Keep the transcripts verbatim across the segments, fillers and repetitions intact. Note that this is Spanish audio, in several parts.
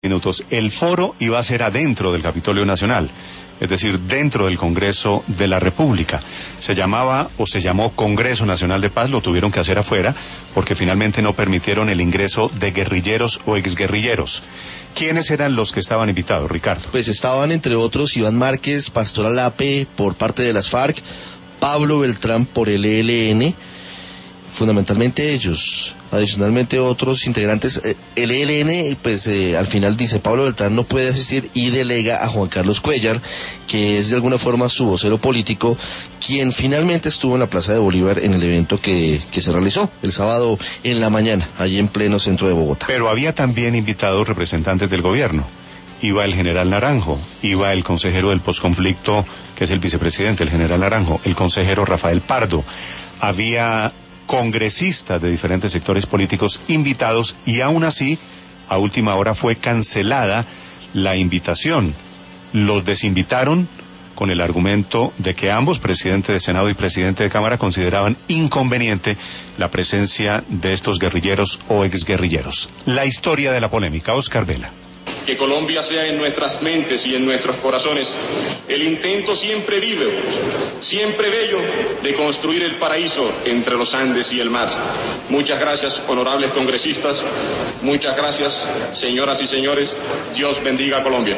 Minutos. El foro iba a ser adentro del Capitolio Nacional, es decir, dentro del Congreso de la República. Se llamaba o se llamó Congreso Nacional de Paz, lo tuvieron que hacer afuera porque finalmente no permitieron el ingreso de guerrilleros o exguerrilleros. ¿Quiénes eran los que estaban invitados, Ricardo? Pues estaban entre otros Iván Márquez, Pastor Alape por parte de las FARC, Pablo Beltrán por el E L N, fundamentalmente ellos. Adicionalmente otros integrantes, eh, el E L N, pues eh, al final dice Pablo Beltrán no puede asistir y delega a Juan Carlos Cuéllar, que es de alguna forma su vocero político, quien finalmente estuvo en la Plaza de Bolívar en el evento que, que se realizó el sábado en la mañana, allí en pleno centro de Bogotá. Pero había también invitados representantes del gobierno. Iba el general Naranjo, iba el consejero del posconflicto, que es el vicepresidente, el general Naranjo, el consejero Rafael Pardo. Había congresistas de diferentes sectores políticos invitados y aún así, a última hora fue cancelada la invitación. Los desinvitaron con el argumento de que ambos, presidente de Senado y presidente de Cámara, consideraban inconveniente la presencia de estos guerrilleros o exguerrilleros. La historia de la polémica, Oscar Vela. Que Colombia sea en nuestras mentes y en nuestros corazones el intento siempre vivo, siempre bello, de construir el paraíso entre los Andes y el mar. Muchas gracias, honorables congresistas. Muchas gracias, señoras y señores. Dios bendiga a Colombia.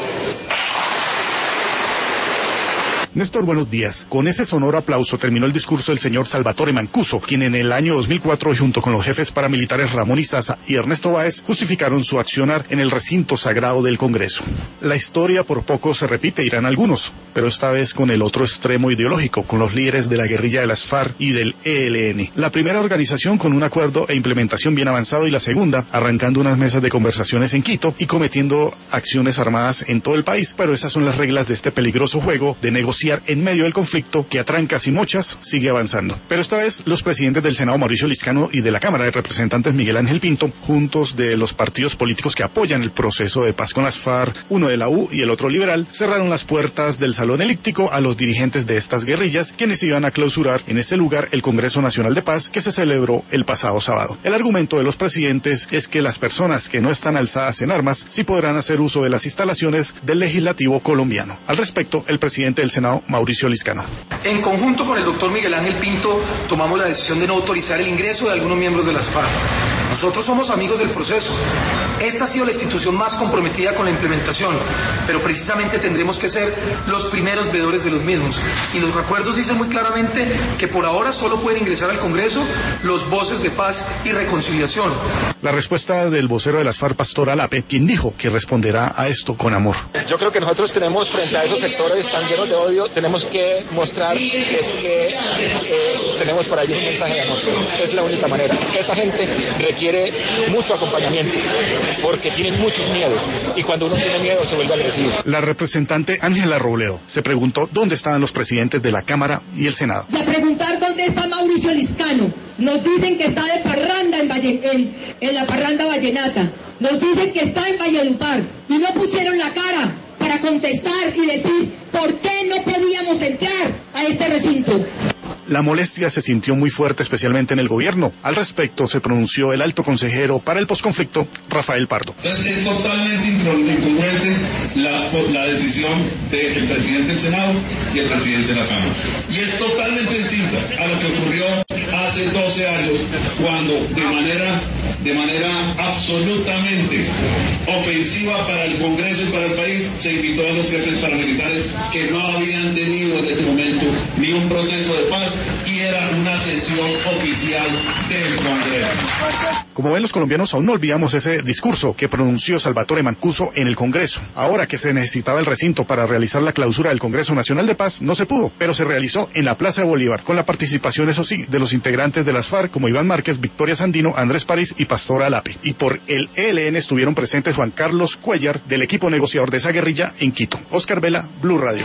Néstor, buenos días. Con ese sonoro aplauso terminó el discurso del señor Salvatore Mancuso, quien en el año dos mil cuatro, junto con los jefes paramilitares Ramón Izaza y Ernesto Báez, justificaron su accionar en el recinto sagrado del Congreso. La historia por poco se repite, dirán algunos, pero esta vez con el otro extremo ideológico, con los líderes de la guerrilla de las FARC y del E L N. La primera organización con un acuerdo e implementación bien avanzado y la segunda arrancando unas mesas de conversaciones en Quito y cometiendo acciones armadas en todo el país. Pero esas son las reglas de este peligroso juego de negociar en medio del conflicto que a trancas y mochas sigue avanzando. Pero esta vez los presidentes del Senado Mauricio Liscano y de la Cámara de Representantes Miguel Ángel Pinto, juntos de los partidos políticos que apoyan el proceso de paz con las FARC, uno de la U y el otro liberal, cerraron las puertas del salón elíptico a los dirigentes de estas guerrillas, quienes iban a clausurar en este lugar el Congreso Nacional de Paz que se celebró el pasado sábado. El argumento de los presidentes es que las personas que no están alzadas en armas sí podrán hacer uso de las instalaciones del legislativo colombiano. Al respecto, el presidente del Senado, Mauricio Liscano. En conjunto con el doctor Miguel Ángel Pinto, tomamos la decisión de no autorizar el ingreso de algunos miembros de las FARC. Nosotros somos amigos del proceso. Esta ha sido la institución más comprometida con la implementación, pero precisamente tendremos que ser los primeros veedores de los mismos. Y los acuerdos dicen muy claramente que por ahora solo pueden ingresar al Congreso los voces de paz y reconciliación. La respuesta del vocero de las FARC, Pastor Alape, quien dijo que responderá a esto con amor. Yo creo que nosotros tenemos, frente a esos sectores tan llenos de odio, tenemos que mostrar es que eh, tenemos para ellos un mensaje de amor. Es la única manera. Esa gente requiere mucho acompañamiento porque tienen muchos miedos y cuando uno tiene miedo se vuelve agresivo. La representante Ángela Robledo se preguntó dónde estaban los presidentes de la Cámara y el Senado. Y a preguntar dónde está Mauricio Liscano. Nos dicen que está de parranda en, Valle, en, en la parranda vallenata. Nos dicen que está en Valledupar y no pusieron la cara para contestar y decir por qué no podíamos entrar a este recinto. La molestia se sintió muy fuerte, especialmente en el gobierno. Al respecto se pronunció el alto consejero para el posconflicto, Rafael Pardo. Entonces es totalmente incongruente la, la decisión del presidente del Senado y el presidente de la Cámara. Y es totalmente distinta a lo que ocurrió hace doce años, cuando de manera, de manera absolutamente ofensiva para el Congreso y para el país se invitó a los jefes paramilitares que no habían tenido en ese momento ni un proceso de paz y era una sesión oficial del Congreso. Como ven los colombianos, aún no olvidamos ese discurso que pronunció Salvatore Mancuso en el Congreso. Ahora que se necesitaba el recinto para realizar la clausura del Congreso Nacional de Paz, no se pudo, pero se realizó en la Plaza de Bolívar, con la participación, eso sí, de los integrantes de las FARC como Iván Márquez, Victoria Sandino, Andrés París y Pastor Alape. Y por el E L N estuvieron presentes Juan Carlos Cuéllar, del equipo negociador de esa guerrilla en Quito. Oscar Vela, Blue Radio.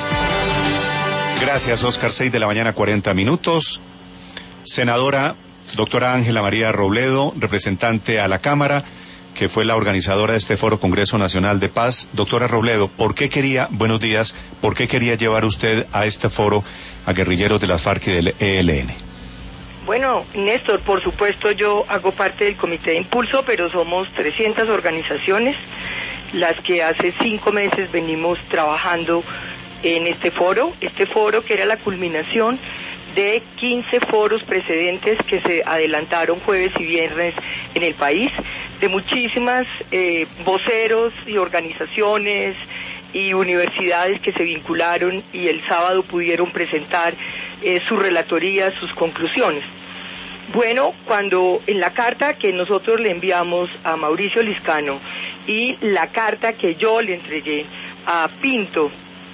Gracias, Oscar. Seis de la mañana, cuarenta minutos. Senadora doctora Ángela María Robledo, representante a la Cámara, que fue la organizadora de este Foro Congreso Nacional de Paz. Doctora Robledo, ¿por qué quería, buenos días, por qué quería llevar usted a este foro a guerrilleros de las FARC y del E L N? Bueno, Néstor, por supuesto yo hago parte del Comité de Impulso, pero somos trescientas organizaciones las que hace cinco meses venimos trabajando en este foro, este foro que era la culminación de quince foros precedentes que se adelantaron jueves y viernes en el país, de muchísimas eh, voceros y organizaciones y universidades que se vincularon y el sábado pudieron presentar eh, su relatoría, sus conclusiones. Bueno, cuando en la carta que nosotros le enviamos a Mauricio Liscano y la carta que yo le entregué a Pinto,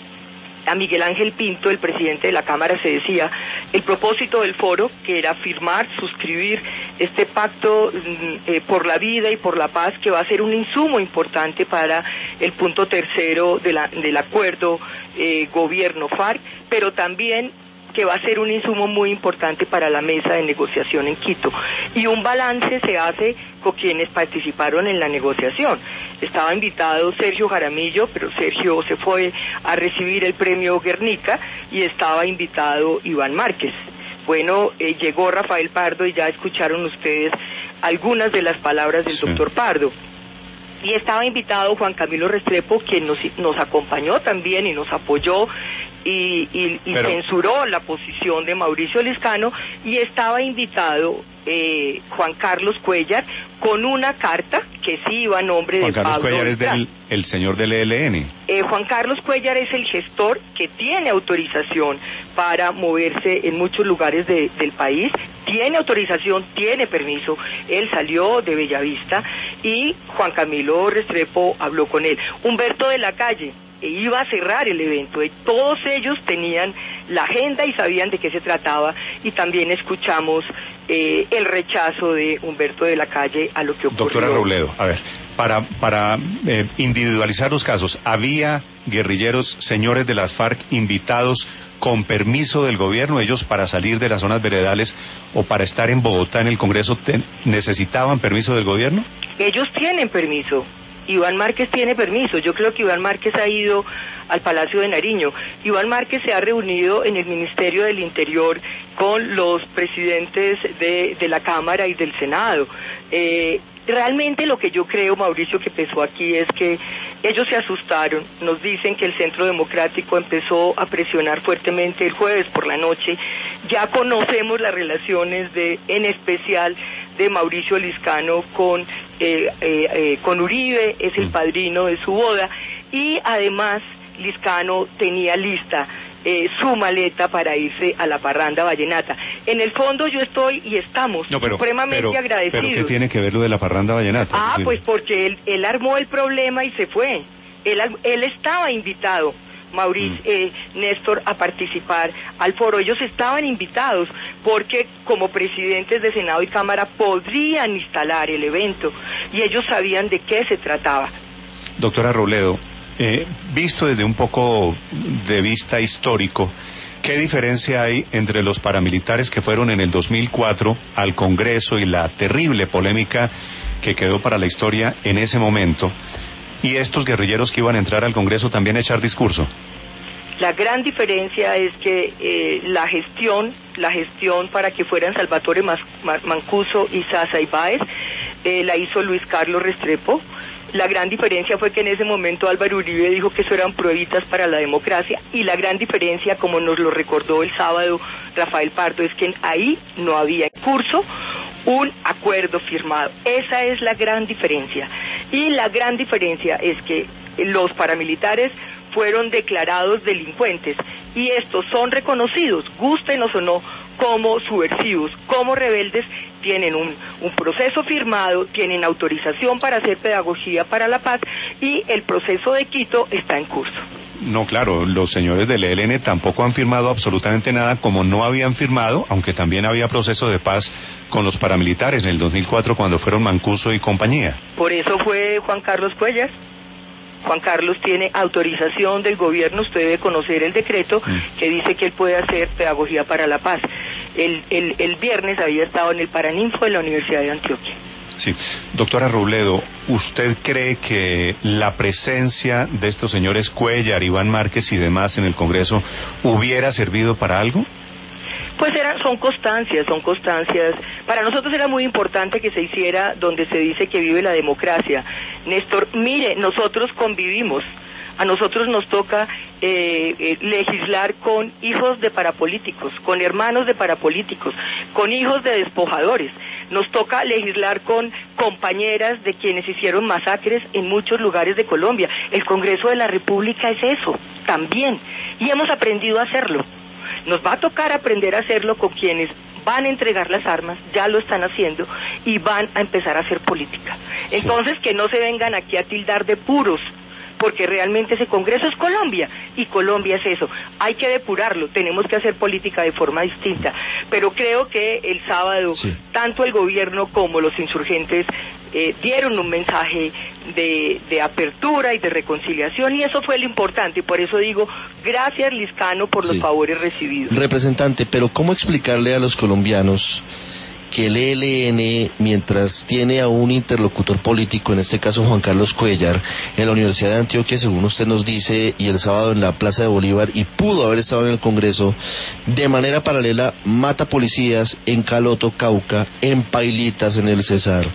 a Miguel Ángel Pinto, el presidente de la Cámara, se decía el propósito del foro, que era firmar, suscribir este pacto eh, por la vida y por la paz, que va a ser un insumo importante para el punto tercero de la, del acuerdo eh, gobierno-FARC, pero también que va a ser un insumo muy importante para la mesa de negociación en Quito. Y un balance se hace con quienes participaron en la negociación. Estaba invitado Sergio Jaramillo, pero Sergio se fue a recibir el premio Guernica, y estaba invitado Iván Márquez. Bueno, eh, llegó Rafael Pardo y ya escucharon ustedes algunas de las palabras del sí. doctor Pardo. Y estaba invitado Juan Camilo Restrepo, quien nos, nos acompañó también y nos apoyó y, y, y Pero... censuró la posición de Mauricio Liscano, y estaba invitado eh, Juan Carlos Cuellar con una carta que sí iba a nombre Juan de Carlos Pablo Cuellar es Beltrán. del el señor del E L N. Eh, Juan Carlos Cuellar es el gestor que tiene autorización para moverse en muchos lugares de, del país, tiene autorización, tiene permiso, él salió de Bellavista y Juan Camilo Restrepo habló con él. Humberto de la Calle e iba a cerrar el evento, y todos ellos tenían la agenda y sabían de qué se trataba, y también escuchamos eh, el rechazo de Humberto de la Calle a lo que ocurrió. Doctora Robledo, a ver, para, para eh, individualizar los casos, ¿había guerrilleros, señores de las FARC, invitados con permiso del gobierno? Ellos, para salir de las zonas veredales o para estar en Bogotá en el Congreso, ten, ¿necesitaban permiso del gobierno? Ellos tienen permiso. Iván Márquez tiene permiso. Yo creo que Iván Márquez ha ido al Palacio de Nariño. Iván Márquez se ha reunido en el Ministerio del Interior con los presidentes de, de la Cámara y del Senado. Eh, realmente lo que yo creo, Mauricio, que empezó aquí es que ellos se asustaron. Nos dicen que el Centro Democrático empezó a presionar fuertemente el jueves por la noche. Ya conocemos las relaciones de, en especial, de Mauricio Liscano con eh, eh, eh, con Uribe, es el padrino de su boda, y además Liscano tenía lista eh, su maleta para irse a la parranda vallenata. En el fondo yo estoy y estamos no, pero, supremamente pero, agradecidos. ¿Pero qué tiene que ver lo de la parranda vallenata? Ah, pues porque él, él armó el problema y se fue. Él, él estaba invitado, Mauricio, eh, Néstor, a participar al foro. Ellos estaban invitados porque como presidentes de Senado y Cámara podrían instalar el evento, y ellos sabían de qué se trataba. Doctora Robledo, eh, visto desde un poco de vista histórico, ¿qué diferencia hay entre los paramilitares que fueron en el dos mil cuatro al Congreso y la terrible polémica que quedó para la historia en ese momento, y estos guerrilleros que iban a entrar al Congreso también a echar discurso? La gran diferencia es que eh, la gestión, la gestión para que fueran Salvatore Mas, Mancuso y Sasa Ibáez, eh, la hizo Luis Carlos Restrepo. La gran diferencia fue que en ese momento Álvaro Uribe dijo que eso eran pruebitas para la democracia, y la gran diferencia, como nos lo recordó el sábado Rafael Pardo, es que ahí no había en curso un acuerdo firmado. Esa es la gran diferencia. Y la gran diferencia es que los paramilitares fueron declarados delincuentes, y estos son reconocidos, gústenos o no, como subversivos, como rebeldes. Tienen un, un proceso firmado, tienen autorización para hacer pedagogía para la paz, y el proceso de Quito está en curso. No, claro, los señores del E L N tampoco han firmado absolutamente nada, como no habían firmado, aunque también había proceso de paz con los paramilitares en el dos mil cuatro cuando fueron Mancuso y compañía. Por eso fue Juan Carlos Cuellar. Juan Carlos tiene autorización del gobierno, usted debe conocer el decreto mm. que dice que él puede hacer pedagogía para la paz. El, el, el viernes había estado en el Paraninfo de la Universidad de Antioquia. Sí. Doctora Robledo, ¿usted cree que la presencia de estos señores Cuellar, Iván Márquez y demás en el Congreso hubiera servido para algo? Pues eran, son constancias, son constancias. Para nosotros era muy importante que se hiciera donde se dice que vive la democracia. Néstor, mire, nosotros convivimos. A nosotros nos toca eh, eh, legislar con hijos de parapolíticos, con hermanos de parapolíticos, con hijos de despojadores. Nos toca legislar con compañeras de quienes hicieron masacres en muchos lugares de Colombia. El Congreso de la República es eso, también. Y hemos aprendido a hacerlo. Nos va a tocar aprender a hacerlo con quienes van a entregar las armas, ya lo están haciendo, y van a empezar a hacer política. Entonces, que no se vengan aquí a tildar de puros, porque realmente ese Congreso es Colombia, y Colombia es eso. Hay que depurarlo, tenemos que hacer política de forma distinta, pero creo que el sábado, sí, tanto el gobierno como los insurgentes eh, dieron un mensaje de, de apertura y de reconciliación, y eso fue lo importante, y por eso digo, gracias Liscano por sí. los favores recibidos. Representante, pero ¿cómo explicarle a los colombianos que el E L N, mientras tiene a un interlocutor político, en este caso Juan Carlos Cuellar, en la Universidad de Antioquia, según usted nos dice, y el sábado en la Plaza de Bolívar, y pudo haber estado en el Congreso, de manera paralela mata policías en Caloto, Cauca, en Pailitas, en el Cesar,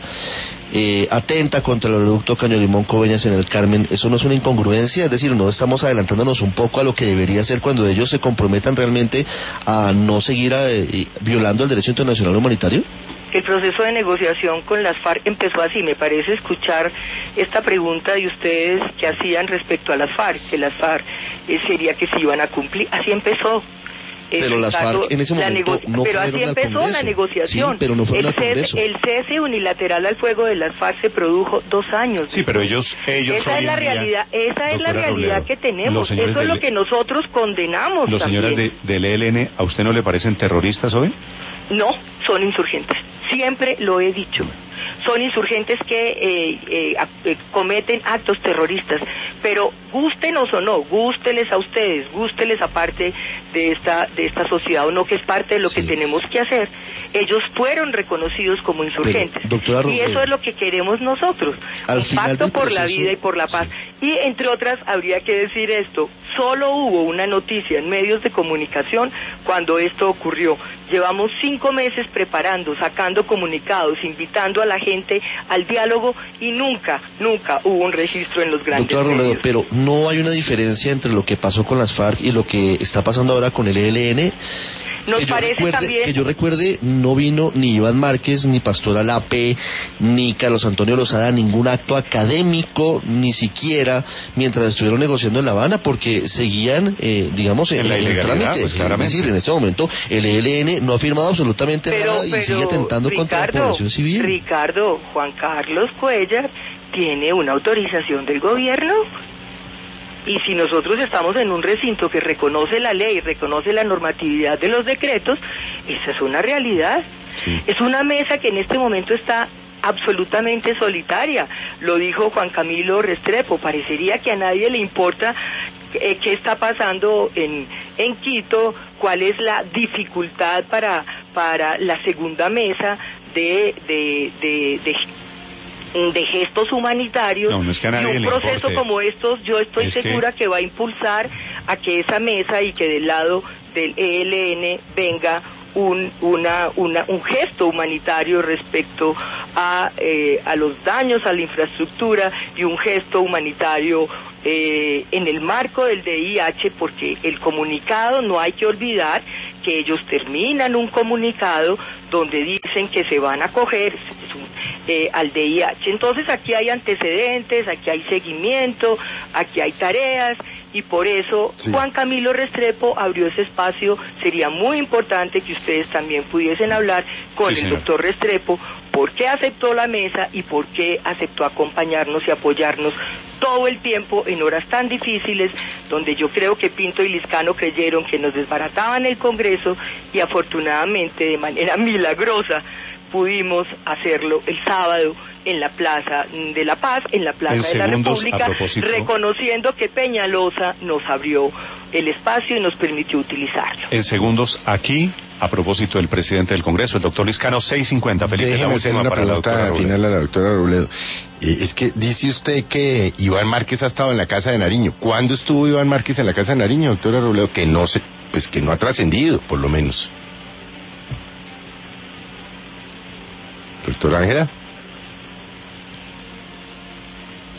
eh, atenta contra el oleoducto Caño Limón Coveñas en el Carmen? ¿Eso no es una incongruencia? Es decir, ¿no estamos adelantándonos un poco a lo que debería ser cuando ellos se comprometan realmente a no seguir a, eh, violando el derecho internacional humanitario? El proceso de negociación con las FARC empezó así. Me parece escuchar esta pregunta de ustedes que hacían respecto a las FARC, que las FARC eh, sería que se iban a cumplir. Así empezó. Pero las FARC en ese momento no pero así empezó la negociación. Sí, pero no fueron al Congreso. El cese unilateral al fuego de las FARC se produjo dos años. Sí, pero ellos, ellos esa es la realidad, esa es la realidad que tenemos. Eso es lo que nosotros condenamos. Los señores de, del E L N, ¿a usted no le parecen terroristas hoy? No, son insurgentes. Siempre lo he dicho. Son insurgentes que eh, eh, eh, cometen actos terroristas, pero gústenos o no, gústeles a ustedes, gústeles a parte de esta de esta sociedad o no, que es parte de lo sí. que tenemos que hacer. Ellos fueron reconocidos como insurgentes, pero, doctora, y eso es lo que queremos nosotros, un pacto por proceso, la vida y por la paz. Sí. Y entre otras, habría que decir esto, solo hubo una noticia en medios de comunicación cuando esto ocurrió. Llevamos cinco meses preparando, sacando comunicados, invitando a la gente al diálogo, y nunca, nunca hubo un registro en los grandes Doctora medios. Robledo, pero ¿no hay una diferencia entre lo que pasó con las FARC y lo que está pasando ahora con el E L N? Nos que yo parece recuerde, también... que yo recuerde, no vino ni Iván Márquez, ni Pastora Lape, ni Carlos Antonio Lozada, ningún acto académico, ni siquiera mientras estuvieron negociando en La Habana, porque seguían, eh, digamos, en, en, la en el trámite. Pues, es decir, en ese momento el E L N no ha firmado absolutamente pero, nada y pero, sigue atentando Ricardo, contra la población civil. Ricardo, Juan Carlos Cuellar tiene una autorización del gobierno. Y si nosotros estamos en un recinto que reconoce la ley, reconoce la normatividad de los decretos, esa es una realidad. Sí. Es una mesa que en este momento está absolutamente solitaria. Lo dijo Juan Camilo Restrepo, parecería que a nadie le importa eh, qué está pasando en, en Quito, cuál es la dificultad para, para la segunda mesa de... de, de, de de gestos humanitarios. No, no es que a nadie y un le proceso importe. Como estos, yo estoy es segura que... que va a impulsar a que esa mesa y que del lado del E L N venga un una, una un gesto humanitario respecto a eh, a los daños a la infraestructura, y un gesto humanitario eh, en el marco del D I H, porque el comunicado, no hay que olvidar que ellos terminan un comunicado donde dicen que se van a acoger eh, al D I H. Entonces aquí hay antecedentes, aquí hay seguimiento, aquí hay tareas, y por eso sí. Juan Camilo Restrepo abrió ese espacio. Sería muy importante que ustedes también pudiesen hablar con sí, el doctor Restrepo, por qué aceptó la mesa y por qué aceptó acompañarnos y apoyarnos todo el tiempo en horas tan difíciles, donde yo creo que Pinto y Liscano creyeron que nos desbarataban el Congreso, y afortunadamente de manera milagrosa pudimos hacerlo el sábado en la Plaza de la Paz, en la Plaza en de la segundos, República, reconociendo que Peñalosa nos abrió el espacio y nos permitió utilizarlo. En segundos, aquí, a propósito del presidente del Congreso, el doctor Liscano, seis cincuenta. Felipe, déjeme hacer una pregunta final a la doctora Robledo. Eh, es que dice usted que Iván Márquez ha estado en la Casa de Nariño. ¿Cuándo estuvo Iván Márquez en la Casa de Nariño, doctora Robledo? Que no se, pues que no ha trascendido, por lo menos. Doctora Ángela.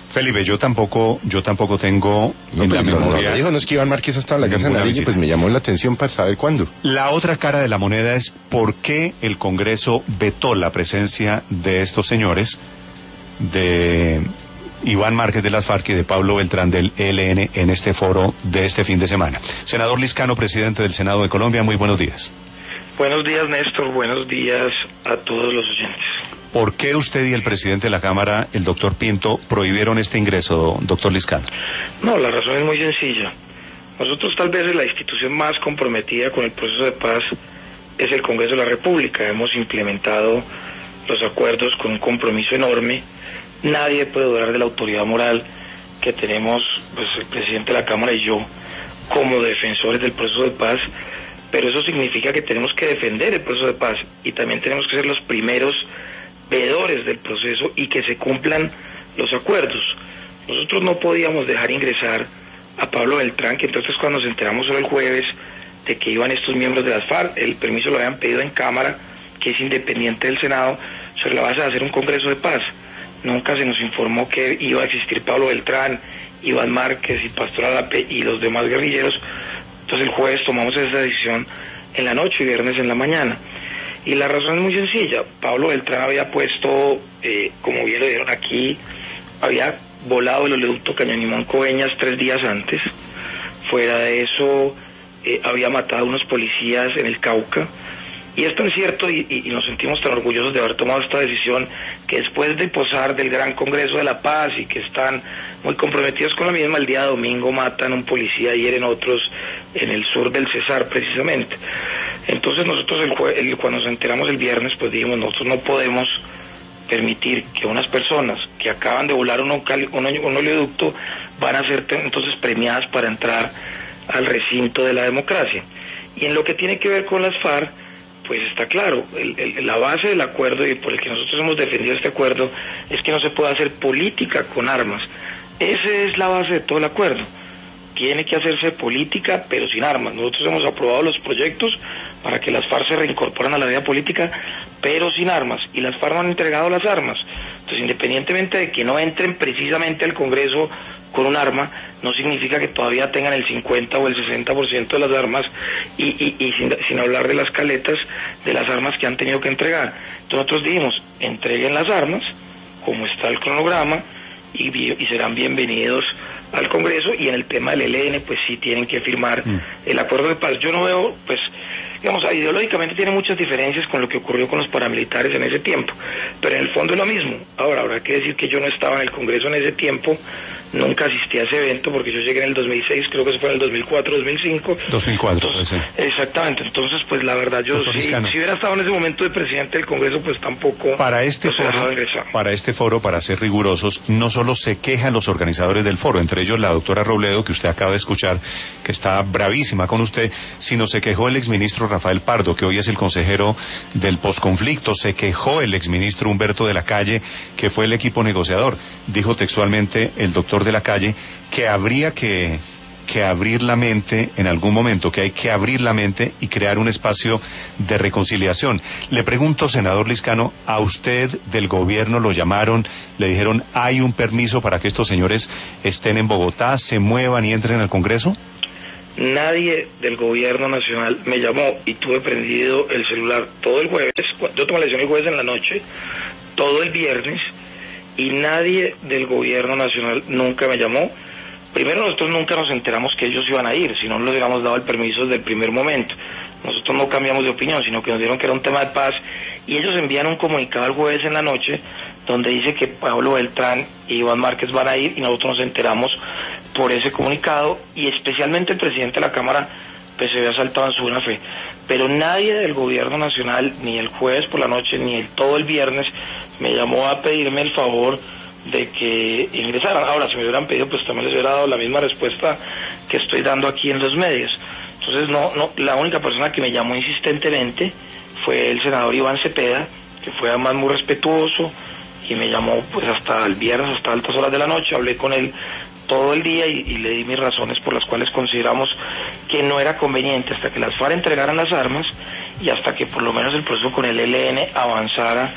Felipe, yo tampoco, yo tampoco tengo no, en la no, memoria. No, dijo, no es que Iván Márquez ha estado en la casa de Nariño, pues me llamó la atención para saber cuándo. La otra cara de la moneda es por qué el Congreso vetó la presencia de estos señores, de Iván Márquez de las FARC y de Pablo Beltrán del E L N en este foro de este fin de semana. Senador Liscano, presidente del Senado de Colombia, muy buenos días. Buenos días, Néstor, buenos días a todos los oyentes. ¿Por qué usted y el presidente de la Cámara, el doctor Pinto, prohibieron este ingreso, doctor Liscano? No, la razón es muy sencilla. Nosotros tal vez la institución más comprometida con el proceso de paz es el Congreso de la República. Hemos implementado los acuerdos con un compromiso enorme. Nadie puede dudar de la autoridad moral que tenemos, pues, el presidente de la Cámara y yo como defensores del proceso de paz, pero eso significa que tenemos que defender el proceso de paz y también tenemos que ser los primeros veedores del proceso y que se cumplan los acuerdos. Nosotros no podíamos dejar ingresar a Pablo Beltrán, que entonces cuando nos enteramos solo el jueves de que iban estos miembros de las FARC, el permiso lo habían pedido en Cámara, que es independiente del Senado, sobre la base de hacer un Congreso de Paz. Nunca se nos informó que iba a existir Pablo Beltrán, Iván Márquez y Pastor Alape y los demás guerrilleros. Entonces el jueves tomamos esa decisión en la noche y viernes en la mañana. Y la razón es muy sencilla. Pablo Beltrán había puesto, eh, como bien lo vieron aquí, había volado el oleoducto Cañonimón-Coveñas tres días antes. Fuera de eso, eh, había matado a unos policías en el Cauca. Y es tan cierto, y, y, y nos sentimos tan orgullosos de haber tomado esta decisión, que después de posar del Gran Congreso de la Paz y que están muy comprometidos con la misma, el día domingo matan a un policía y hieren otros en el sur del Cesar, precisamente. Entonces nosotros, el jue- el, cuando nos enteramos el viernes, pues dijimos, nosotros no podemos permitir que unas personas que acaban de volar un, un, un oleoducto van a ser entonces premiadas para entrar al recinto de la democracia. Y en lo que tiene que ver con las FARC, pues está claro, el, el, la base del acuerdo y por el que nosotros hemos defendido este acuerdo es que no se puede hacer política con armas. Esa es la base de todo el acuerdo. Tiene que hacerse política, pero sin armas. Nosotros hemos aprobado los proyectos para que las FARC se reincorporen a la vida política, pero sin armas. Y las FARC no han entregado las armas. Entonces, independientemente de que no entren precisamente al Congreso con un arma, no significa que todavía tengan el cincuenta o el sesenta por ciento de las armas y, y, y sin, sin hablar de las caletas de las armas que han tenido que entregar. Entonces nosotros dijimos, entreguen las armas, como está el cronograma, y, y serán bienvenidos al Congreso, y en el tema del E L N pues sí tienen que firmar mm. el acuerdo de paz. Yo no veo, pues, digamos, ideológicamente tiene muchas diferencias con lo que ocurrió con los paramilitares en ese tiempo, pero en el fondo es lo mismo. Ahora, habrá que decir que yo no estaba en el Congreso en ese tiempo, nunca asistí a ese evento porque yo llegué en el dos mil seis, creo que eso fue en el dos mil cuatro, dos mil cinco. dos mil cuatro, entonces, sí. Exactamente, entonces pues la verdad yo sí, si hubiera estado en ese momento de presidente del Congreso pues tampoco para este pues, foro, para este foro, para ser rigurosos, no solo se quejan los organizadores del foro, entre ellos la doctora Robledo, que usted acaba de escuchar, que está bravísima con usted, sino se quejó el exministro Rafael Pardo, que hoy es el consejero del posconflicto, se quejó el exministro Humberto de la Calle, que fue el equipo negociador. Dijo textualmente el doctor de la Calle que habría que, que abrir la mente en algún momento, que hay que abrir la mente y crear un espacio de reconciliación. Le pregunto, senador Liscano, ¿a usted del gobierno lo llamaron, le dijeron hay un permiso para que estos señores estén en Bogotá, se muevan y entren al Congreso? Nadie del gobierno nacional me llamó y tuve prendido el celular todo el jueves. Yo tomé la decisión el jueves en la noche, todo el viernes, y nadie del gobierno nacional nunca me llamó. Primero, nosotros nunca nos enteramos que ellos iban a ir, si no les hubiéramos dado el permiso desde el primer momento. Nosotros no cambiamos de opinión, sino que nos dijeron que era un tema de paz, y ellos envían un comunicado el jueves en la noche donde dice que Pablo Beltrán y Iván Márquez van a ir, y nosotros nos enteramos por ese comunicado, y especialmente el presidente de la Cámara pues se había saltado en su buena fe. Pero nadie del gobierno nacional, ni el jueves por la noche, ni el, todo el viernes, me llamó a pedirme el favor de que ingresaran. Ahora, si me hubieran pedido, pues también les hubiera dado la misma respuesta que estoy dando aquí en los medios. Entonces, no, no, la única persona que me llamó insistentemente fue el senador Iván Cepeda, que fue además muy respetuoso, y me llamó pues hasta el viernes, hasta altas horas de la noche. Hablé con él todo el día y, y le di mis razones por las cuales consideramos que no era conveniente hasta que las FARC entregaran las armas y hasta que por lo menos el proceso con el E L N avanzara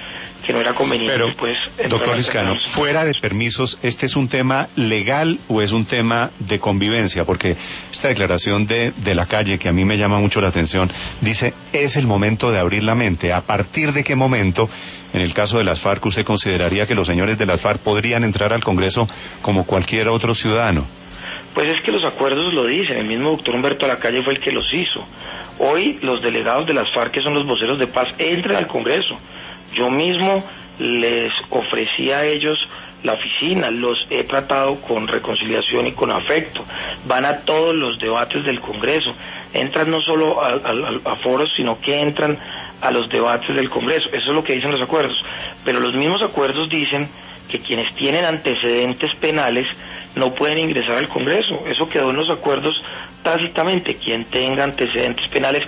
que no era conveniente. Pero, pues, doctor Liscano, fuera de permisos, ¿este es un tema legal o es un tema de convivencia? Porque esta declaración de, de la calle, que a mí me llama mucho la atención, dice, es el momento de abrir la mente. ¿A partir de qué momento, en el caso de las FARC, usted consideraría que los señores de las FARC podrían entrar al Congreso como cualquier otro ciudadano? Pues es que los acuerdos lo dicen, el mismo doctor Humberto Lacalle fue el que los hizo. Hoy los delegados de las FARC, que son los voceros de paz, entran al Congreso. Yo mismo les ofrecí a ellos la oficina, los he tratado con reconciliación y con afecto, van a todos los debates del Congreso, entran no solo a, a, a foros, sino que entran a los debates del Congreso, eso es lo que dicen los acuerdos, pero los mismos acuerdos dicen que quienes tienen antecedentes penales no pueden ingresar al Congreso, eso quedó en los acuerdos tácitamente, quien tenga antecedentes penales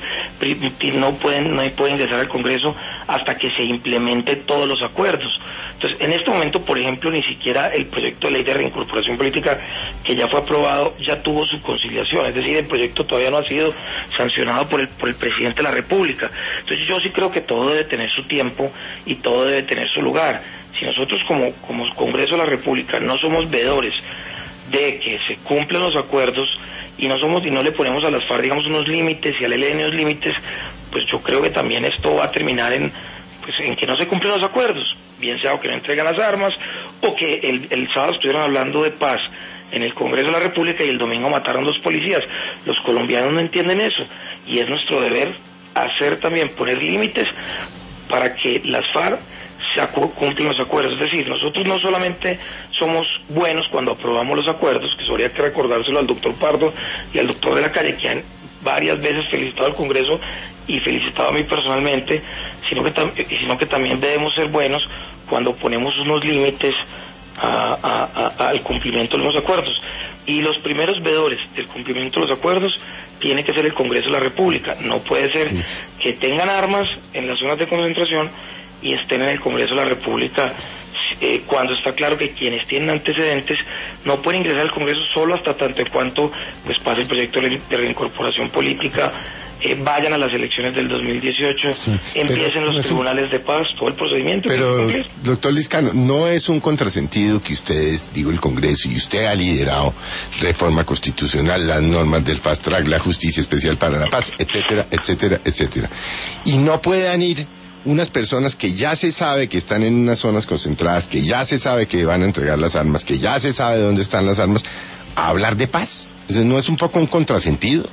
no pueden, no puede ingresar al Congreso hasta que se implemente todos los acuerdos. Entonces, en este momento, por ejemplo, ni siquiera el proyecto de ley de reincorporación política que ya fue aprobado ya tuvo su conciliación, es decir, el proyecto todavía no ha sido sancionado por el, por el presidente de la República. Entonces, yo sí creo que todo debe tener su tiempo y todo debe tener su lugar. Si nosotros como, como Congreso de la República no somos veedores de que se cumplan los acuerdos y no somos y no le ponemos a las FARC, digamos, unos límites y al E L N unos límites, pues yo creo que también esto va a terminar en pues en que no se cumplen los acuerdos, bien sea o que no entregan las armas o que el, el sábado estuvieron hablando de paz en el Congreso de la República y el domingo mataron dos policías. Los colombianos no entienden eso y es nuestro deber hacer también, poner límites para que las FARC se cumplen los acuerdos. Es decir, nosotros no solamente somos buenos cuando aprobamos los acuerdos, que eso habría que recordárselo al doctor Pardo y al doctor de la Calle, que han varias veces felicitado al Congreso y felicitado a mí personalmente, sino que, tam sino que también debemos ser buenos cuando ponemos unos límites a, a, a, al cumplimiento de los acuerdos. Y los primeros veedores del cumplimiento de los acuerdos tiene que ser el Congreso de la República. No puede ser sí. que tengan armas en las zonas de concentración y estén en el Congreso de la República eh, cuando está claro que quienes tienen antecedentes no pueden ingresar al Congreso solo hasta tanto en cuanto pues pase el proyecto de reincorporación política, eh, vayan a las elecciones del dos mil dieciocho, sí, empiecen los tribunales un... de paz, todo el procedimiento. Pero, doctor Liscano, no es un contrasentido que ustedes, digo el Congreso, y usted ha liderado reforma constitucional, las normas del Fast Track, la Justicia Especial para la Paz, etcétera, etcétera, etcétera, y no puedan ir unas personas que ya se sabe que están en unas zonas concentradas, que ya se sabe que van a entregar las armas, que ya se sabe dónde están las armas, a hablar de paz? ¿No es un poco un contrasentido?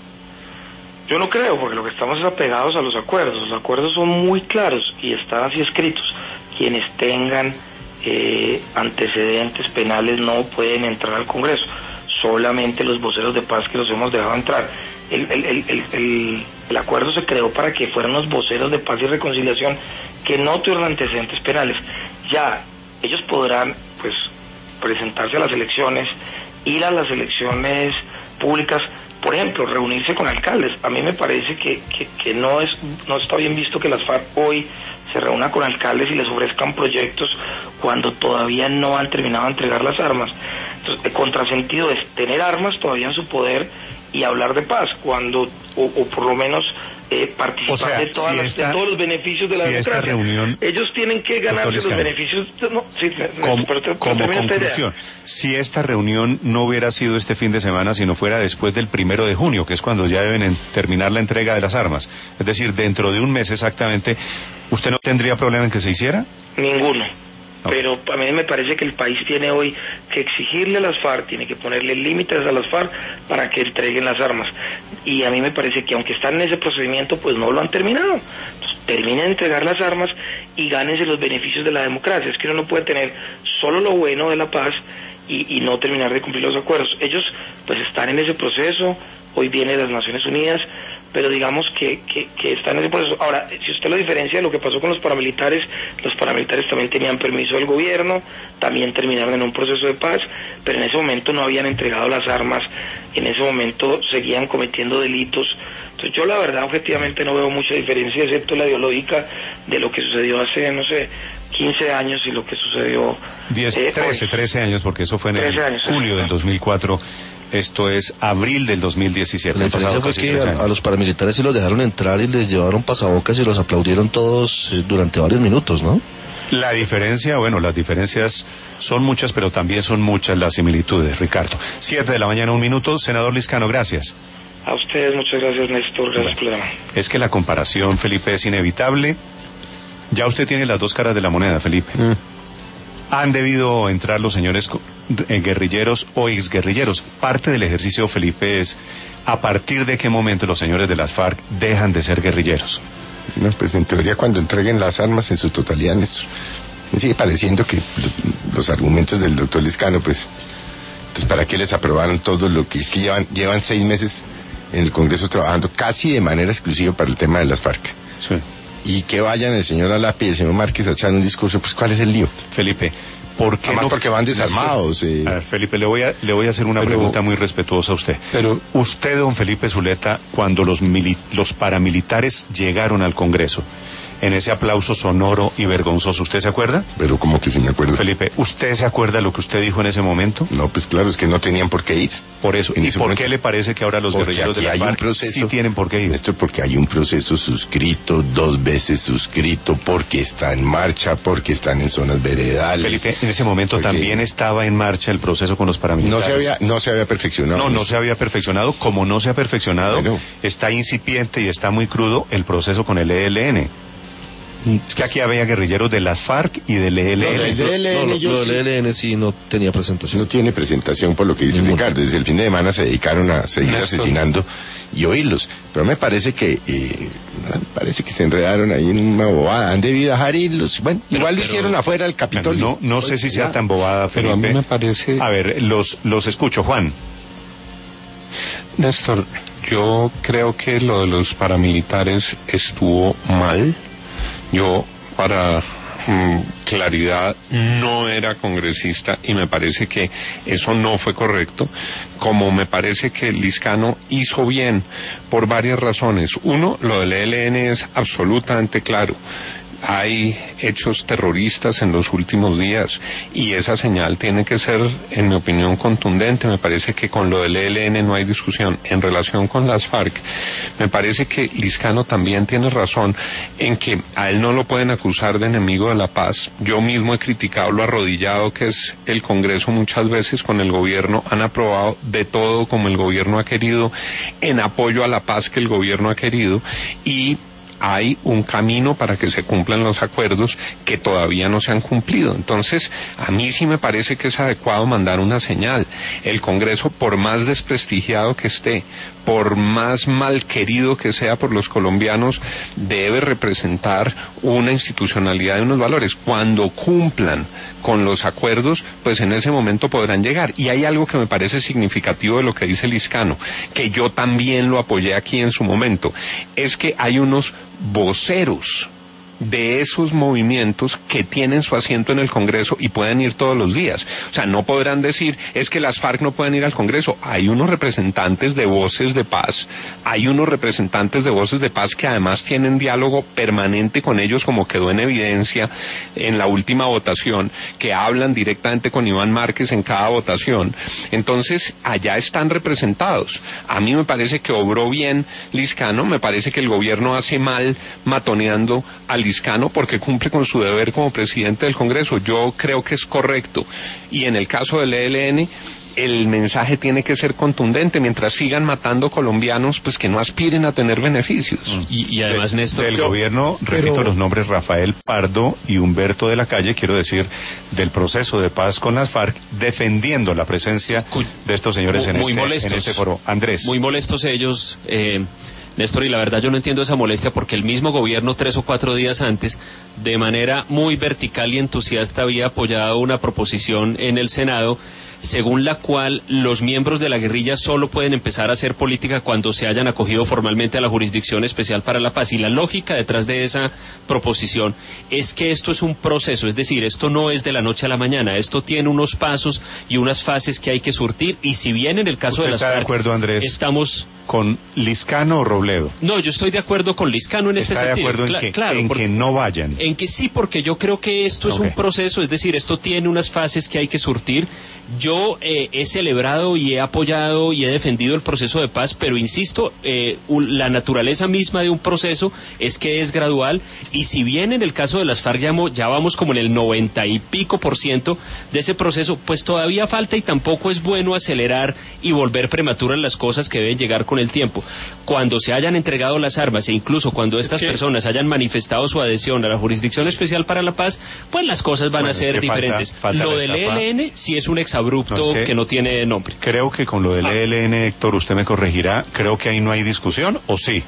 Yo no creo, porque lo que estamos es apegados a los acuerdos. Los acuerdos son muy claros y están así escritos. Quienes tengan eh, antecedentes penales no pueden entrar al Congreso. Solamente los voceros de paz que los hemos dejado entrar. El, el, el, el, el, el acuerdo se creó para que fueran los voceros de paz y reconciliación que no tuvieran antecedentes penales. Ya, ellos podrán, pues, presentarse a las elecciones, ir a las elecciones públicas, por ejemplo, reunirse con alcaldes. A mí me parece que, que, que no es no está bien visto que las FARC hoy se reúnan con alcaldes y les ofrezcan proyectos cuando todavía no han terminado de entregar las armas. Entonces, el contrasentido es tener armas todavía en su poder y hablar de paz, cuando, o, o por lo menos eh, participar o sea, de, todas si las, esta, de todos los beneficios de la si democracia. Reunión, ellos tienen que ganarse los beneficios. No, sí, como pero te, como conclusión, si esta reunión no hubiera sido este fin de semana, sino fuera después del primero de junio, que es cuando ya deben en, terminar la entrega de las armas, es decir, dentro de un mes exactamente, ¿usted no tendría problema en que se hiciera? Ninguno. Pero a mí me parece que el país tiene hoy que exigirle a las FARC, tiene que ponerle límites a las FARC para que entreguen las armas. Y a mí me parece que aunque están en ese procedimiento, pues no lo han terminado. Entonces, terminen de entregar las armas y gánense los beneficios de la democracia. Es que uno no puede tener solo lo bueno de la paz y, y no terminar de cumplir los acuerdos. Ellos pues están en ese proceso, hoy viene las Naciones Unidas, pero digamos que, que, que están en ese proceso. Ahora, si usted lo diferencia de lo que pasó con los paramilitares, los paramilitares también tenían permiso del gobierno, también terminaron en un proceso de paz, pero en ese momento no habían entregado las armas, en ese momento seguían cometiendo delitos. Entonces yo la verdad objetivamente no veo mucha diferencia, excepto la ideológica de lo que sucedió hace, no sé, quince años y lo que sucedió... diez, eh, trece, trece años, porque eso fue en el años, julio del dos mil cuatro, esto es abril del dos mil diecisiete. La diferencia fue que a, a los paramilitares sí los dejaron entrar y les llevaron pasabocas y los aplaudieron todos eh, durante varios minutos, ¿no? La diferencia, bueno, las diferencias son muchas, pero también son muchas las similitudes, Ricardo. Siete de la mañana, un minuto. Senador Liscano, gracias. A ustedes, muchas gracias, Néstor. Gracias por la llamada. Es que la comparación, Felipe, es inevitable. Ya usted tiene las dos caras de la moneda, Felipe. Mm. Han debido entrar los señores guerrilleros o exguerrilleros. Parte del ejercicio, Felipe, es a partir de qué momento los señores de las FARC dejan de ser guerrilleros. No, pues en teoría cuando entreguen las armas en su totalidad, Néstor. Me sigue pareciendo que los, los argumentos del doctor Liscano, pues, pues para qué les aprobaron todo lo que es que llevan, llevan seis meses en el Congreso trabajando casi de manera exclusiva para el tema de las FARC. Sí. Y que vayan el señor Alapi y el señor Márquez a echar un discurso, pues ¿cuál es el lío? Felipe, ¿por qué Además no? porque van desarmados. Eh. A ver, Felipe, le voy a, le voy a hacer una pero, pregunta muy respetuosa a usted. Pero usted, don Felipe Zuleta, cuando los, mili los paramilitares llegaron al Congreso, en ese aplauso sonoro y vergonzoso, ¿usted se acuerda? Pero ¿cómo que sí me acuerdo? Felipe, ¿usted se acuerda lo que usted dijo en ese momento? No, pues claro, es que no tenían por qué ir. Por eso. ¿Y por momento. qué le parece que ahora los porque guerrilleros de la FARC sí tienen por qué ir? Esto porque hay un proceso suscrito, dos veces suscrito, porque está en marcha, porque están en zonas veredales. Felipe, en ese momento porque... también estaba en marcha el proceso con los paramilitares. No se había, no se había perfeccionado. No, no se había perfeccionado. Como no se ha perfeccionado, bueno. Está incipiente y está muy crudo el proceso con el E L N. Es que aquí había guerrilleros de las FARC y del E L N. No, del E L N, no, no, no, del E L N sí no tenía presentación. No tiene presentación por lo que dice Ningún. Ricardo. Desde el fin de semana se dedicaron a seguir Néstor. asesinando y oírlos. Pero me parece que eh, parece que se enredaron ahí en una bobada. Han debido dejar irlos. Bueno, pero, igual pero, lo hicieron afuera del Capitolio. No, no sé si sea tan bobada, Felipe. Pero a mí me parece... A ver, los, los escucho, Juan. Néstor, yo creo que lo de los paramilitares estuvo mal. Yo, para mm, claridad, no era congresista y me parece que eso no fue correcto, como me parece que Liscano hizo bien por varias razones. Uno, lo del E L N es absolutamente claro. Hay hechos terroristas en los últimos días y esa señal tiene que ser, en mi opinión, contundente. Me parece que con lo del E L N no hay discusión. En relación con las FARC, me parece que Liscano también tiene razón en que a él no lo pueden acusar de enemigo de la paz. Yo mismo he criticado lo arrodillado que es el Congreso muchas veces con el gobierno. Han aprobado de todo como el gobierno ha querido, en apoyo a la paz que el gobierno ha querido, y hay un camino para que se cumplan los acuerdos que todavía no se han cumplido. Entonces, a mí sí me parece que es adecuado mandar una señal. El Congreso, por más desprestigiado que esté, por más mal querido que sea por los colombianos, debe representar una institucionalidad y unos valores. Cuando cumplan con los acuerdos, pues en ese momento podrán llegar. Y hay algo que me parece significativo de lo que dice Liscano, que yo también lo apoyé aquí en su momento, es que hay unos voceros de esos movimientos que tienen su asiento en el Congreso y pueden ir todos los días. O sea, no podrán decir, es que las FARC no pueden ir al Congreso. Hay unos representantes de Voces de Paz, hay unos representantes de Voces de Paz que además tienen diálogo permanente con ellos, como quedó en evidencia en la última votación, que hablan directamente con Iván Márquez en cada votación. Entonces, allá están representados. A mí me parece que obró bien Liscano, me parece que el gobierno hace mal matoneando al Liscano porque cumple con su deber como presidente del Congreso. Yo creo que es correcto. Y en el caso del E L N, el mensaje tiene que ser contundente. Mientras sigan matando colombianos, pues que no aspiren a tener beneficios. Mm. Y, y además, de, Néstor... Del yo, gobierno, pero... repito los nombres, Rafael Pardo y Humberto de la Calle, quiero decir, del proceso de paz con las FARC, defendiendo la presencia de estos señores muy, en, muy este, molestos, en este foro. Andrés. Muy molestos ellos... Eh... Néstor, y la verdad yo no entiendo esa molestia porque el mismo gobierno tres o cuatro días antes, de manera muy vertical y entusiasta, había apoyado una proposición en el Senado según la cual los miembros de la guerrilla solo pueden empezar a hacer política cuando se hayan acogido formalmente a la Jurisdicción Especial para la Paz. Y la lógica detrás de esa proposición es que esto es un proceso, es decir, esto no es de la noche a la mañana, esto tiene unos pasos y unas fases que hay que surtir, y si bien en el caso de las FARC ¿Está de acuerdo, Andrés? estamos... ¿Con Liscano o Robledo? No, yo estoy de acuerdo con Liscano en este ¿Está sentido. de acuerdo en, Cla que, claro, en porque, que no vayan? En que sí, porque yo creo que esto es okay. un proceso, es decir, esto tiene unas fases que hay que surtir. Yo eh, he celebrado y he apoyado y he defendido el proceso de paz, pero insisto, eh, la naturaleza misma de un proceso es que es gradual, y si bien en el caso de las FARC ya, ya vamos como en el noventa y pico por ciento de ese proceso, pues todavía falta, y tampoco es bueno acelerar y volver prematuras las cosas que deben llegar con el tiempo. Cuando se hayan entregado las armas, e incluso cuando estas es que... personas hayan manifestado su adhesión a la Jurisdicción Especial para la Paz, pues las cosas van bueno, a ser es que diferentes. Falta, falta lo del E L N sí es un exabrupto no, es que, que no tiene nombre. Creo que con lo del ah. E L N, Héctor, usted me corregirá, creo que ahí no hay discusión, ¿o sí?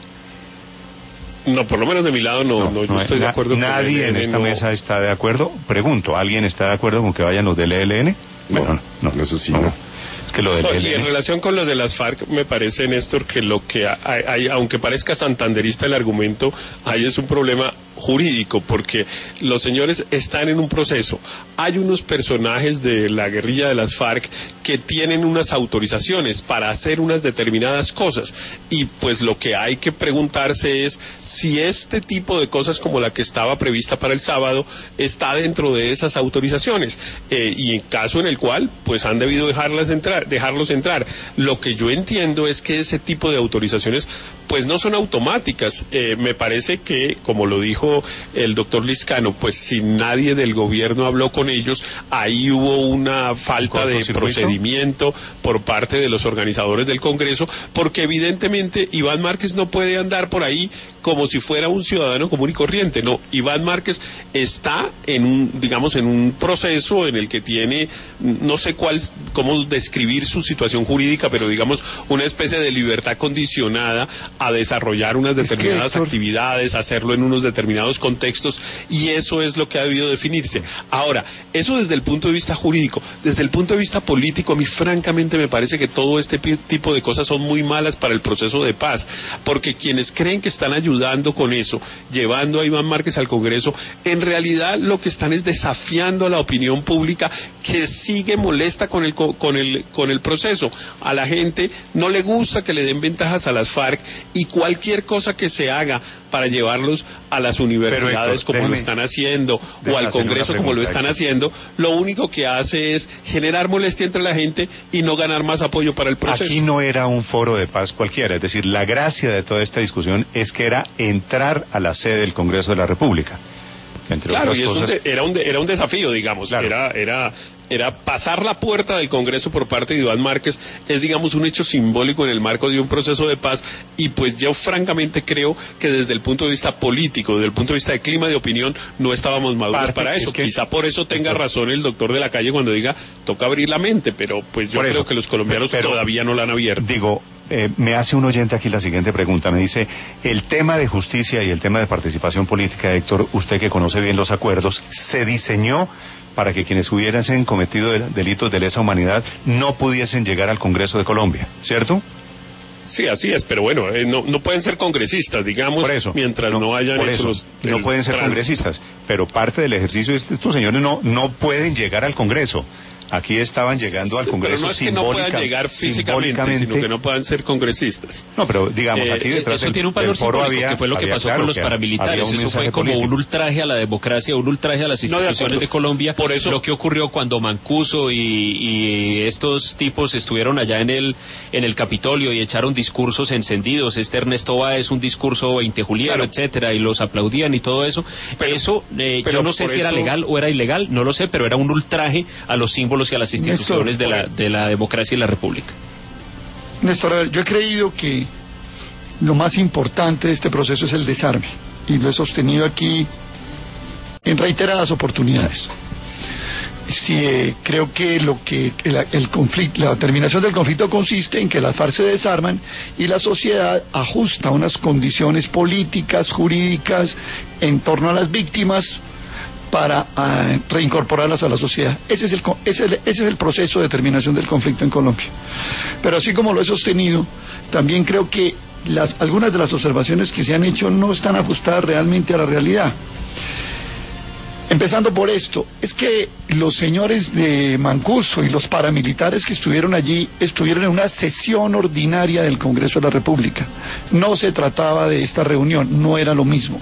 No, por lo menos de mi lado no, no, no yo no estoy de acuerdo. Nadie con el E L N, en esta no... mesa está de acuerdo. Pregunto, ¿alguien está de acuerdo con que vayan los del E L N? No, bueno, no, no, eso sí no. no. Que lo del no, y en relación con los de las FARC, me parece, Néstor, que lo que hay, hay, aunque parezca santanderista el argumento, ahí es un problema jurídico, porque los señores están en un proceso. Hay unos personajes de la guerrilla de las FARC que tienen unas autorizaciones para hacer unas determinadas cosas, y pues lo que hay que preguntarse es si este tipo de cosas como la que estaba prevista para el sábado está dentro de esas autorizaciones, eh, y en caso en el cual pues han debido dejarlas entrar, dejarlos entrar. Lo que yo entiendo es que ese tipo de autorizaciones pues no son automáticas. Eh, me parece que, como lo dijo el doctor Liscano, pues si nadie del gobierno habló con ellos, ahí hubo una falta de procedimiento por parte de los organizadores del Congreso, porque evidentemente Iván Márquez no puede andar por ahí como si fuera un ciudadano común y corriente. No, Iván Márquez está en un, digamos, en un proceso en el que tiene, no sé cuál, cómo describir su situación jurídica, pero digamos una especie de libertad condicionada a desarrollar unas determinadas es que, actividades, hacerlo en unos determinados contextos, y eso es lo que ha debido definirse. Ahora, eso desde el punto de vista jurídico. Desde el punto de vista político, a mí francamente me parece que todo este tipo de cosas son muy malas para el proceso de paz, porque quienes creen que están ayudando con eso, llevando a Iván Márquez al Congreso, en realidad lo que están es desafiando a la opinión pública, que sigue molesta con el, con el, con el proceso. A la gente no le gusta que le den ventajas a las FARC, y cualquier cosa que se haga para llevarlos a las universidades, pero, Héctor, como déjeme, lo están haciendo, o al Congreso como lo están haciendo, lo único que hace es generar molestia entre la gente y no ganar más apoyo para el proceso. Aquí no era un foro de paz cualquiera, es decir, la gracia de toda esta discusión es que era entrar a la sede del Congreso de la República. Entre claro, otras y cosas... un de, era, un de, era un desafío, digamos, claro. era... era era pasar la puerta del Congreso por parte de Iván Márquez, es digamos un hecho simbólico en el marco de un proceso de paz, y pues yo francamente creo que desde el punto de vista político, desde el punto de vista de clima de opinión, no estábamos maduros Parte, para eso. Que, Quizá por eso tenga razón el doctor de la calle cuando diga, toca abrir la mente, pero pues yo creo eso, que los colombianos pero, todavía no la han abierto. Digo, eh, me hace un oyente aquí la siguiente pregunta, me dice, el tema de justicia y el tema de participación política, Héctor, usted que conoce bien los acuerdos, se diseñó para que quienes hubiesen cometido delitos de lesa humanidad no pudiesen llegar al Congreso de Colombia, ¿cierto? Sí, así es, pero bueno, eh, no, no pueden ser congresistas, digamos, por eso, mientras no, no hayan por hecho eso, los... No pueden ser trans... congresistas, pero parte del ejercicio es que estos señores no, no pueden llegar al Congreso. Aquí estaban llegando al Congreso, pero no es que no puedan llegar físicamente, sino que no puedan ser congresistas. No, pero digamos, aquí detrás eh, eso tiene un valor simbólico, había, que fue lo que pasó claro, con los paramilitares. Eso fue como político. Un ultraje a la democracia, un ultraje a las instituciones no, de, de Colombia. Por eso, lo que ocurrió cuando Mancuso y, y estos tipos estuvieron allá en el en el Capitolio y echaron discursos encendidos. Este Ernesto Báez, un discurso veintejuliano, claro, etcétera, y los aplaudían y todo eso. Pero, eso, eh, pero yo no sé si eso... era legal o era ilegal, no lo sé, pero era un ultraje a los símbolos y a las instituciones Néstor, de, la, de la democracia y la república. Néstor, a ver, yo he creído que lo más importante de este proceso es el desarme, y lo he sostenido aquí en reiteradas oportunidades. Sí, eh, creo que lo que el, el conflicto, la terminación del conflicto consiste en que las FARC se desarman y la sociedad ajusta unas condiciones políticas, jurídicas en torno a las víctimas para uh, reincorporarlas a la sociedad. Ese es, el, ese, es el, ese es el proceso de terminación del conflicto en Colombia. Pero así como lo he sostenido, también creo que las, algunas de las observaciones que se han hecho no están ajustadas realmente a la realidad. Empezando por esto, es que los señores de Mancuso y los paramilitares que estuvieron allí estuvieron en una sesión ordinaria del Congreso de la República. No se trataba de esta reunión, no era lo mismo.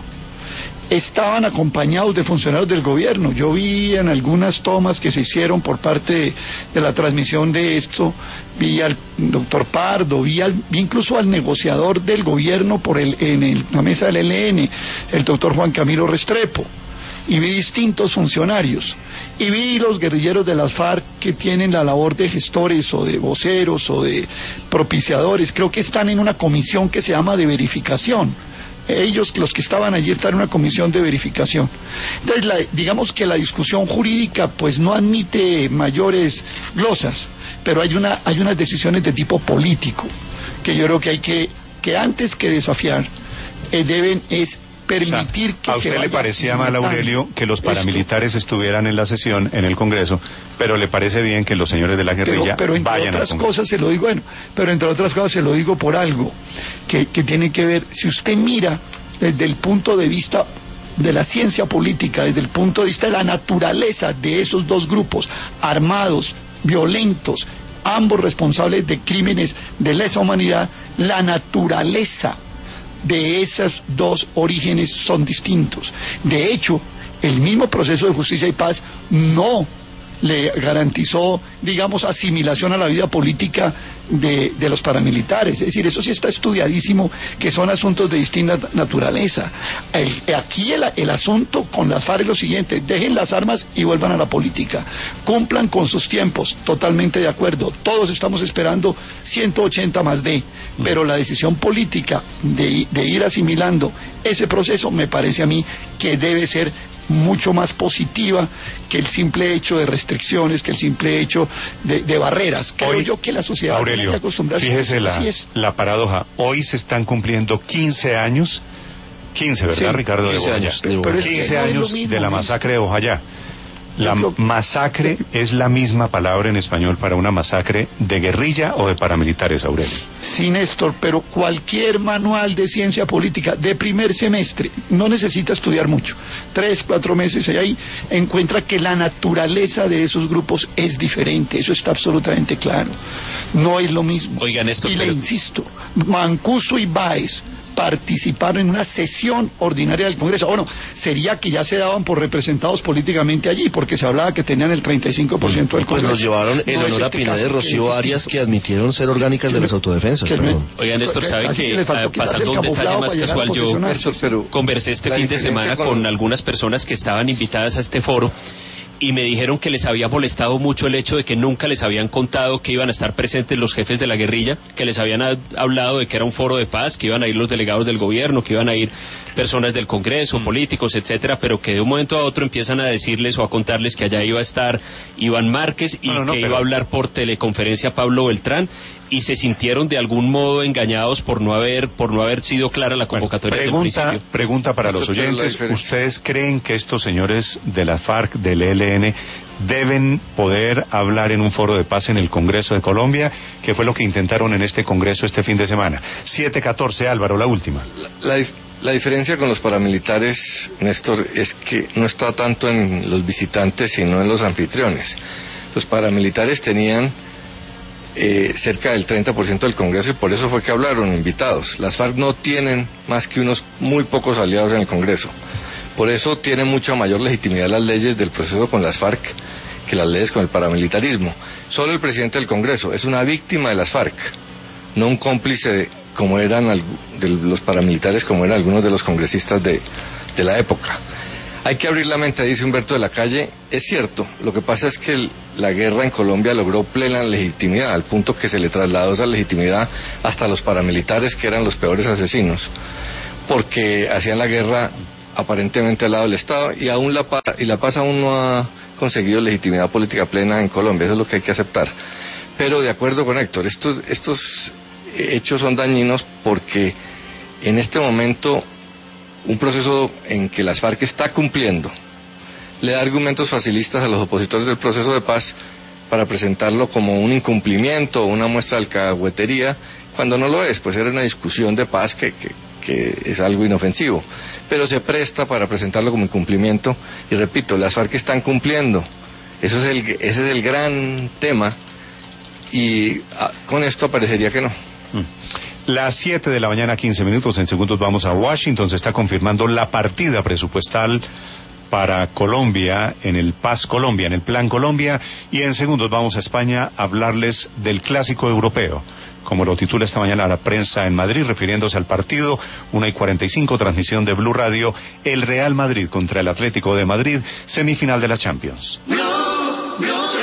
Estaban acompañados de funcionarios del gobierno. Yo vi en algunas tomas que se hicieron por parte de, de la transmisión de esto, vi al doctor Pardo, vi, al, vi incluso al negociador del gobierno por el, en el, la mesa del E L N, el doctor Juan Camilo Restrepo. Y vi distintos funcionarios, y vi los guerrilleros de las FARC que tienen la labor de gestores o de voceros o de propiciadores. Creo que están en una comisión que se llama de verificación. Ellos, los que estaban allí, están en una comisión de verificación. Entonces, la, digamos que la discusión jurídica pues no admite mayores glosas, pero hay una hay unas decisiones de tipo político que yo creo que hay que, que antes que desafiar, eh, deben es permitir, o sea, que ¿a usted se le parecía mal, Aurelio, que los paramilitares esto. estuvieran en la sesión en el Congreso, pero le parece bien que los señores de la guerrilla pero, pero entre vayan otras al cosas se lo digo, bueno, pero entre otras cosas se lo digo por algo que, que tiene que ver, si usted mira desde el punto de vista de la ciencia política, desde el punto de vista de la naturaleza de esos dos grupos armados, violentos, ambos responsables de crímenes de lesa humanidad, la naturaleza de esos dos orígenes son distintos. De hecho, el mismo proceso de justicia y paz no le garantizó, digamos, asimilación a la vida política de, de los paramilitares. Es decir, eso sí está estudiadísimo, que son asuntos de distinta naturaleza. El, aquí el, el asunto con las FARC es lo siguiente: dejen las armas y vuelvan a la política. Cumplan con sus tiempos, totalmente de acuerdo. Todos estamos esperando ciento ochenta más D, pero la decisión política de, de ir asimilando ese proceso me parece a mí que debe ser mucho más positiva que el simple hecho de restricciones, que el simple hecho de, de barreras. Creo Hoy, yo que la sociedad Aurelio, tiene que acostumbrarse. Fíjese la, es. la paradoja. Hoy se están cumpliendo quince años, quince, ¿verdad, sí, Ricardo? quince de años, Bojayá. pero es quince que no años es lo mismo, de la ¿no? masacre de Bojayá. La Lo- masacre es la misma palabra en español para una masacre de guerrilla o de paramilitares, Aurelio. Sí, Néstor, pero cualquier manual de ciencia política de primer semestre, no necesita estudiar mucho, tres, cuatro meses y ahí encuentra que la naturaleza de esos grupos es diferente, eso está absolutamente claro, no es lo mismo. Oiga, Néstor, y pero... le insisto, Mancuso y Báez participaron en una sesión ordinaria del Congreso. Bueno, sería que ya se daban por representados políticamente allí, porque se hablaba que tenían el treinta y cinco por ciento del Pues Congreso. los llevaron en No es honor a este Pineda caso, de que Rocío es Arias, distinto. que admitieron ser orgánicas de las autodefensas. que me- perdón. Oiga, Néstor, ¿sabe Así que le faltó ah, quitarse pasando el un detalle camuflado más para llegar a casual, yo posicionarse. pero conversé este la fin de diferencia semana con- con algunas personas que estaban invitadas a este foro y me dijeron que les había molestado mucho el hecho de que nunca les habían contado que iban a estar presentes los jefes de la guerrilla, que les habían a- hablado de que era un foro de paz, que iban a ir los delegados del gobierno, que iban a ir personas del Congreso, políticos, etcétera, pero que de un momento a otro empiezan a decirles o a contarles que allá iba a estar Iván Márquez y No, no, no, que pero- iba a hablar por teleconferencia Pablo Beltrán, y se sintieron de algún modo engañados por no haber por no haber sido clara la convocatoria desde el Pregunta, principio. pregunta para Esto los es la oyentes. diferencia. ¿Ustedes creen que estos señores de la FARC, del E L N, deben poder hablar en un foro de paz en el Congreso de Colombia, que fue lo que intentaron en este Congreso este fin de semana? siete catorce, Álvaro, la última. La, dif- la diferencia con los paramilitares, Néstor, es que no está tanto en los visitantes, sino en los anfitriones. Los paramilitares tenían eh, cerca del treinta por ciento del Congreso y por eso fue que hablaron invitados. Las FARC no tienen más que unos muy pocos aliados en el Congreso. Por eso tienen mucha mayor legitimidad las leyes del proceso con las FARC que las leyes con el paramilitarismo. Solo el presidente del Congreso es una víctima de las FARC, no un cómplice de, como eran algu- de los paramilitares, como eran algunos de los congresistas de, de la época. Hay que abrir la mente, dice Humberto de la Calle. Es cierto, lo que pasa es que el- la guerra en Colombia logró plena legitimidad, al punto que se le trasladó esa legitimidad hasta los paramilitares, que eran los peores asesinos, porque hacían la guerra aparentemente al lado del Estado, y aún la paz, y la paz aún no ha conseguido legitimidad política plena en Colombia, eso es lo que hay que aceptar. Pero de acuerdo con Héctor, estos, estos hechos son dañinos porque en este momento un proceso en que las FARC está cumpliendo le da argumentos facilistas a los opositores del proceso de paz para presentarlo como un incumplimiento o una muestra de alcahuetería, cuando no lo es, pues era una discusión de paz que, que, que es algo inofensivo, pero se presta para presentarlo como incumplimiento, y repito, las FARC están cumpliendo, eso es el, ese es el gran tema, y ah, con esto parecería que no. Las siete de la mañana, quince minutos, en segundos vamos a Washington, se está confirmando la partida presupuestal para Colombia, en el Paz Colombia, en el Plan Colombia, y en segundos vamos a España a hablarles del Clásico Europeo, como lo titula esta mañana la prensa en Madrid, refiriéndose al partido, una y cuarenta y cinco, transmisión de Blue Radio, el Real Madrid contra el Atlético de Madrid, semifinal de la Champions. Blue.